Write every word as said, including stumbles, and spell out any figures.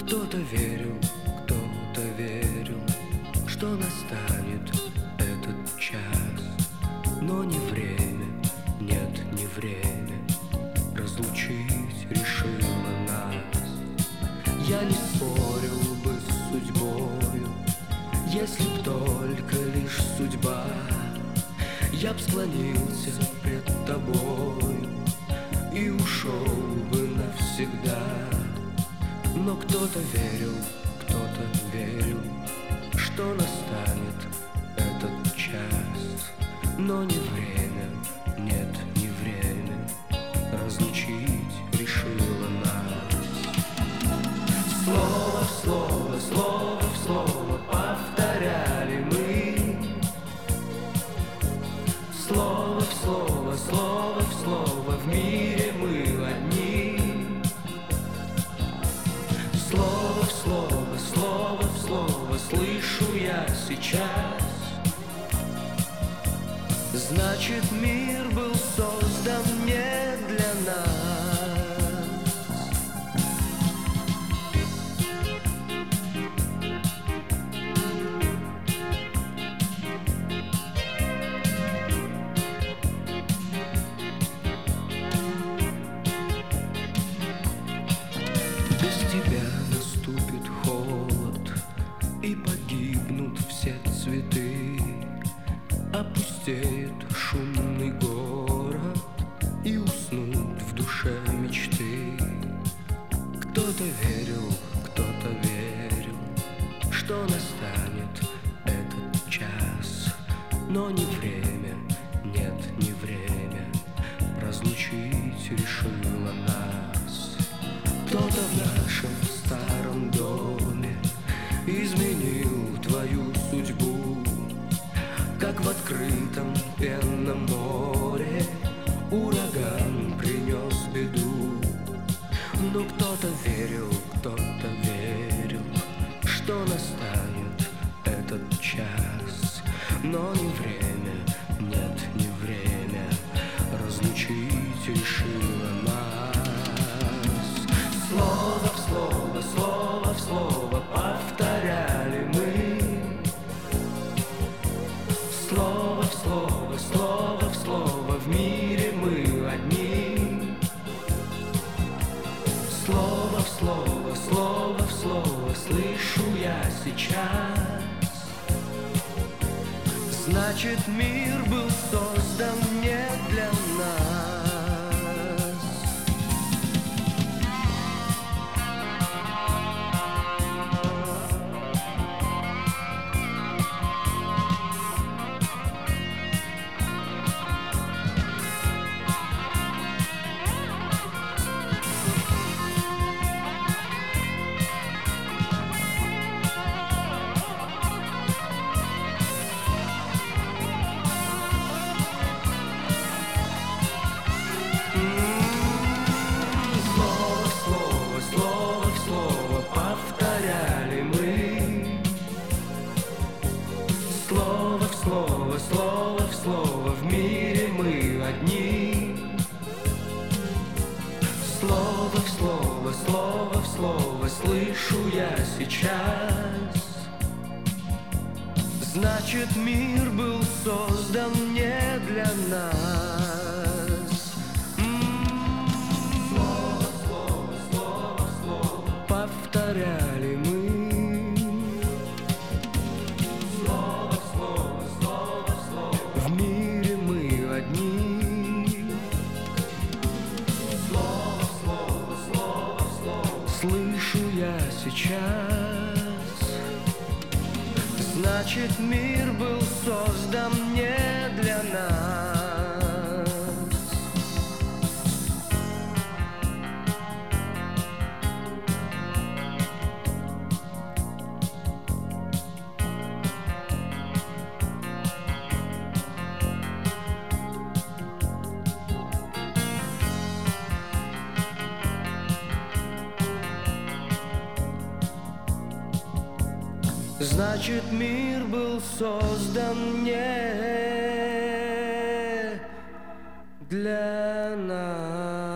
Кто-то верил, кто-то верил, что настанет этот час. Но не время, нет, не время разлучить решило нас. Я не спорил бы с судьбою, если б только лишь судьба. Я б склонился пред тобою и ушел бы навсегда. Но кто-то верил, кто-то верил, что настанет этот час. Но не время, нет, не время разлучить решило нас. Слово в слово, слово в слово повторяли мы. Слово в слово, слово в слово, в мире мы одни. Слово в слово, слово в слово слышу я сейчас. Значит, мир был создан не для нас. Без тебя наступит холод, и погибнут все цветы. Опустеет шумный город, и уснут в душе мечты. Кто-то верил, кто-то верил, что настанет этот час. Но не время, нет, не время разлучить решило нас. Кто-то в нашем старом доме изменил твою судьбу, как в открытом пенном море ураган принес беду. Но кто-то верил, кто-то верил, что настанет этот час. Но не время, нет, не время разлучить решило нас. Слово в слово, слово в слово повторяли мы. Слово в слово, слово в слово, в мире мы одни. Слово в слово, слово в слово слышу я сейчас. Значит, мир был создан не для нас. Слово в слово, слово в слово, в мире мы одни. Слово в слово, слово в слово слышу я сейчас. Значит, мир был создан не для нас. Слово, слово, слово, слово повторяли мы. Слышу я сейчас. Значит, мир был создан не для нас. Значит, мир был создан не для нас.